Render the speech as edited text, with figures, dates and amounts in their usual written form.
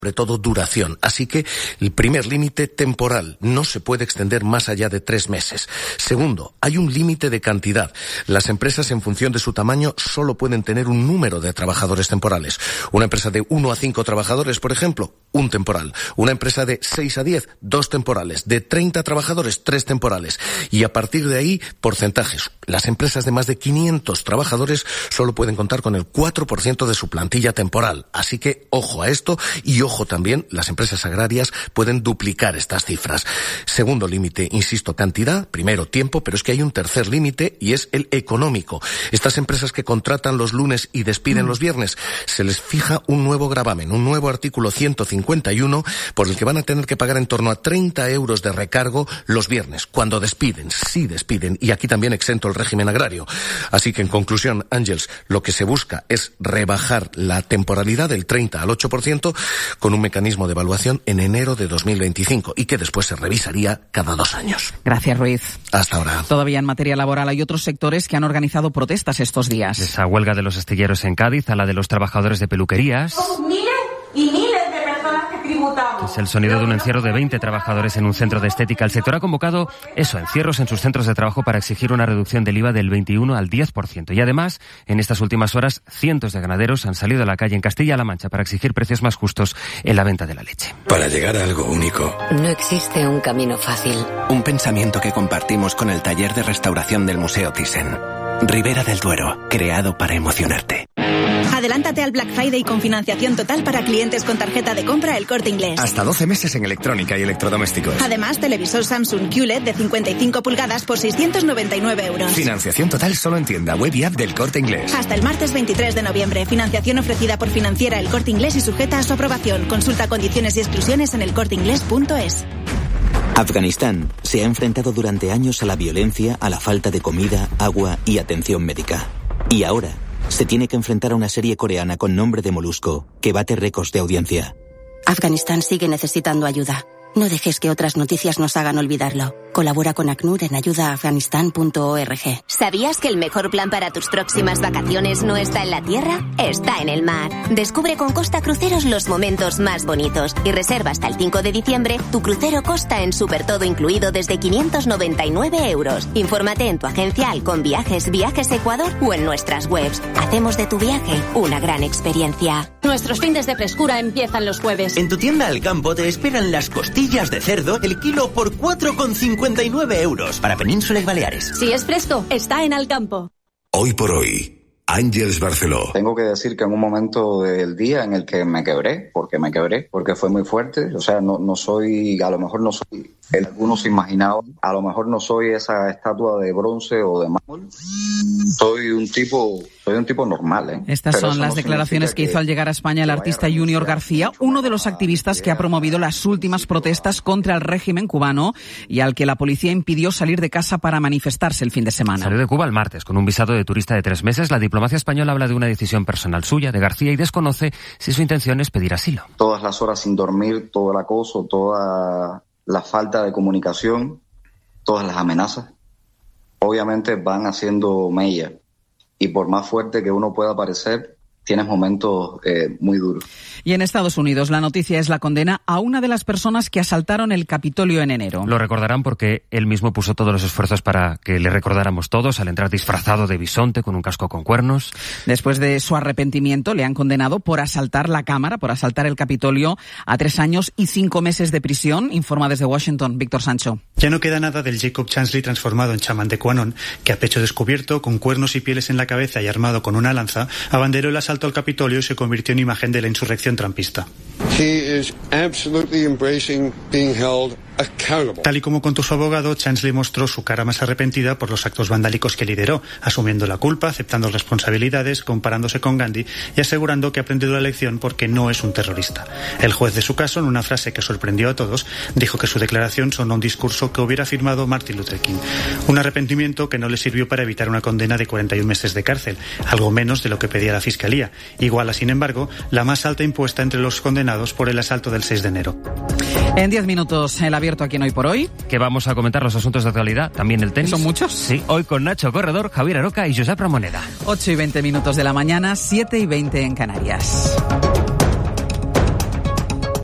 sobre todo duración. Así que el primer límite temporal no se puede extender más allá de 3 meses. Segundo, hay un límite de cantidad. Las empresas, en función de su tamaño, solo pueden tener un número de trabajadores temporales. Una empresa de 1 a 5 trabajadores, por ejemplo, 1 temporal. Una empresa de 6 a 10, 2 temporales. De 30 trabajadores, 3 temporales. Y a partir de ahí, porcentajes. Las empresas de más de 500 trabajadores solo pueden contar con el 4% de su plantilla temporal. Así que ojo a esto, y ojo también, las empresas agrarias pueden duplicar estas cifras. Segundo límite, insisto, cantidad. Primero, tiempo, pero es que hay un tercer límite y es el económico. Estas empresas que contratan los lunes y despiden los viernes, se les fija un nuevo gravamen, un nuevo artículo 151, por el que van a tener que pagar en torno a 30 euros de recargo los viernes, cuando despiden, sí despiden, y aquí también exento el régimen agrario. Así que, en conclusión, Ángels, lo que se busca es rebajar la temporalidad del 30 al 8% con un mecanismo de evaluación en enero de 2025 y que después se revisaría cada 2 años. Gracias, Ruiz. Hasta ahora. Todavía en materia laboral hay otros sectores que han organizado protestas estos días. Esa huelga de los astilleros en Cádiz, a la de los trabajadores de peluquerías. Miles y miles de personas que tributamos. Es el sonido de un encierro de 20 trabajadores en un centro de estética. El sector ha convocado encierros en sus centros de trabajo para exigir una reducción del IVA del 21 al 10%. Y además, en estas últimas horas, cientos de ganaderos han salido a la calle en Castilla-La Mancha para exigir precios más justos en la venta de la leche. Para llegar a algo único, no existe un camino fácil. Un pensamiento que compartimos con el taller de restauración del Museo Thyssen. Ribera del Duero, creado para emocionarte. Adelántate al Black Friday con financiación total para clientes con tarjeta de compra El Corte Inglés. Hasta 12 meses en electrónica y electrodomésticos. Además, televisor Samsung QLED de 55 pulgadas por 699 euros. Financiación total solo en tienda web y app del Corte Inglés. Hasta el martes 23 de noviembre. Financiación ofrecida por Financiera El Corte Inglés y sujeta a su aprobación. Consulta condiciones y exclusiones en elcorteinglés.es. Afganistán se ha enfrentado durante años a la violencia, a la falta de comida, agua y atención médica. Y ahora se tiene que enfrentar a una serie coreana con nombre de Molusco que bate récords de audiencia. Afganistán sigue necesitando ayuda. No dejes que otras noticias nos hagan olvidarlo. Colabora con ACNUR en ayudaafganistán.org. ¿Sabías que el mejor plan para tus próximas vacaciones no está en la tierra? Está en el mar. Descubre con Costa Cruceros los momentos más bonitos y reserva hasta el 5 de diciembre tu crucero Costa en Super Todo incluido desde 599 euros. Infórmate en tu agencia Halcón Viajes, Viajes Ecuador o en nuestras webs. Hacemos de tu viaje una gran experiencia. Nuestros fines de frescura empiezan los jueves. En tu tienda Al Campo te esperan las costillas de cerdo, el kilo por 4,59 euros para Península y Baleares. Si es fresco, está en Al Campo. Hoy por hoy, Ángels Barceló. Tengo que decir que en un momento del día en el que me quebré, porque fue muy fuerte. O sea, no soy, a lo mejor no soy, algunos se imaginaban, a lo mejor no soy esa estatua de bronce o de mármol. Soy un tipo normal, ¿eh? Estas son las declaraciones que hizo al llegar a España el artista Junior García, uno de los activistas que ha promovido las últimas protestas contra el régimen cubano y al que la policía impidió salir de casa para manifestarse el fin de semana. Salió de Cuba el martes con un visado de turista de 3 meses. La diplomacia española habla de una decisión personal suya, de García, y desconoce si su intención es pedir asilo. Todas las horas sin dormir, todo el acoso, toda la falta de comunicación, todas las amenazas, obviamente van haciendo mella. Y por más fuerte que uno pueda parecer, tienes momentos muy duros. Y en Estados Unidos la noticia es la condena a una de las personas que asaltaron el Capitolio en enero. Lo recordarán porque él mismo puso todos los esfuerzos para que le recordáramos todos al entrar disfrazado de bisonte con un casco con cuernos. Después de su arrepentimiento le han condenado por asaltar la Cámara, por asaltar el Capitolio, a 3 años y 5 meses de prisión, informa desde Washington Víctor Sancho. Ya no queda nada del Jacob Chansley transformado en chamán de QAnon, que a pecho descubierto, con cuernos y pieles en la cabeza y armado con una lanza, abanderó el asalto al Capitolio y se convirtió en imagen de la insurrección trumpista. Tal y como contó su abogado, Chansley mostró su cara más arrepentida por los actos vandálicos que lideró, asumiendo la culpa, aceptando responsabilidades, comparándose con Gandhi y asegurando que ha aprendido la lección porque no es un terrorista. El juez de su caso, en una frase que sorprendió a todos, dijo que su declaración sonó un discurso que hubiera firmado Martin Luther King. Un arrepentimiento que no le sirvió para evitar una condena de 41 meses de cárcel, algo menos de lo que pedía la Fiscalía. Iguala, sin embargo, la más alta impuesta entre los condenados por el asalto del 6 de enero. En 10 minutos, el abierto aquí en Hoy por Hoy. Que vamos a comentar los asuntos de actualidad, también el tenis. ¿Son muchos? Sí, hoy con Nacho Corredor, Javier Aroca y Josep Ramoneda. 8:20 de la mañana, 7:20 en Canarias.